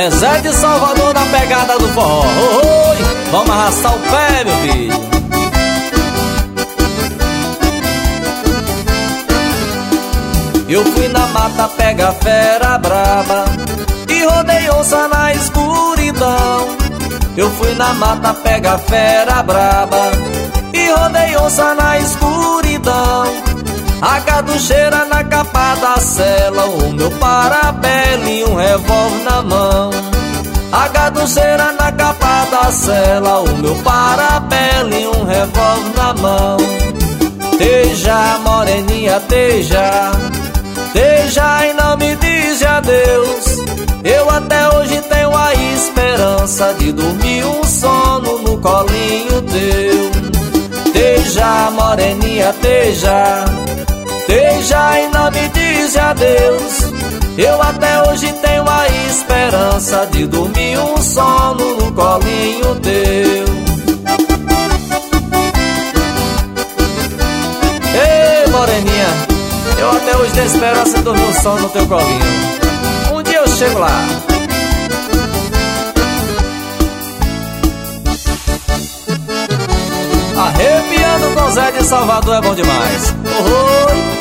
Zezé de Salvador na pegada do forró. Oi, vamos arrastar o pé, meu filho. Eu fui na mata pegar fera braba e rodei onça na escuridão. Eu fui na mata pegar fera braba e rodei onça na escuridão. A caducheira na capa da cela, o meu parabéns e um revólver na mão. A caducheira na capa da cela, o meu parabéns e um revólver na mão. Teja, moreninha, teja, teja e não me diz adeus. Eu até hoje tenho a esperança de dormir um sono no colinho teu. Teja, moreninha, teja, teja e não me diz adeus. Eu até hoje tenho a esperança de dormir um sono no colinho teu. Ei, moreninha, eu até hoje tenho esperança de dormir um sono no teu colinho. Um dia eu chego lá. Arrepiando com Zé de Salvador é bom demais. Oi.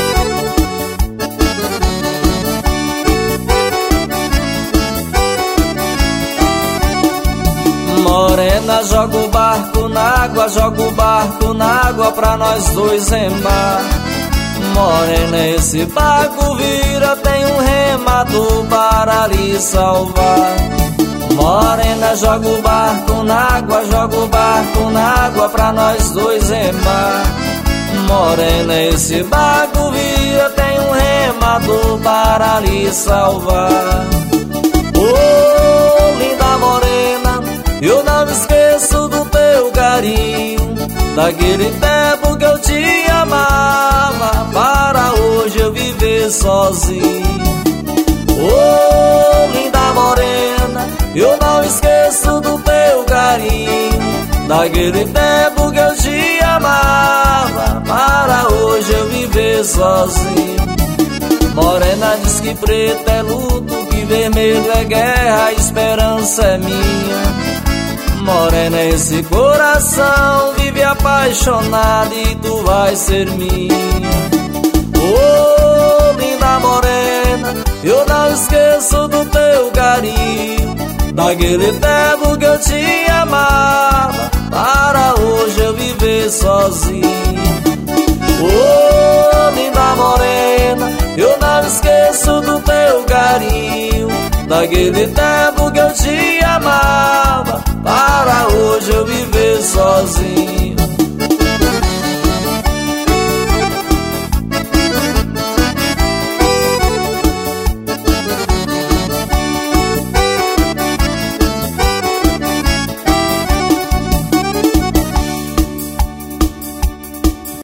Morena, joga o barco na água, joga o barco na água pra nós dois remar. Morena, esse barco vira, tem um remador para lhe salvar. Morena, joga o barco na água, joga o barco na água pra nós dois remar. Morena, esse barco vira, tem um remador para lhe salvar. Oh, linda morena, eu não me esqueço do teu carinho, daquele tempo que eu te amava, para hoje eu viver sozinho. Oh, linda morena, eu não esqueço do teu carinho, daquele tempo que eu te amava, para hoje eu viver sozinho. Morena diz que preto é luto, que vermelho é guerra, a esperança é minha. Morena, esse coração vive apaixonado e tu vai ser minha. Oh, linda morena, eu não esqueço do teu carinho, daquele tempo que eu te amava, para hoje eu viver sozinho. Oh, linda morena, eu não esqueço do teu carinho, daquele tempo que eu te amava,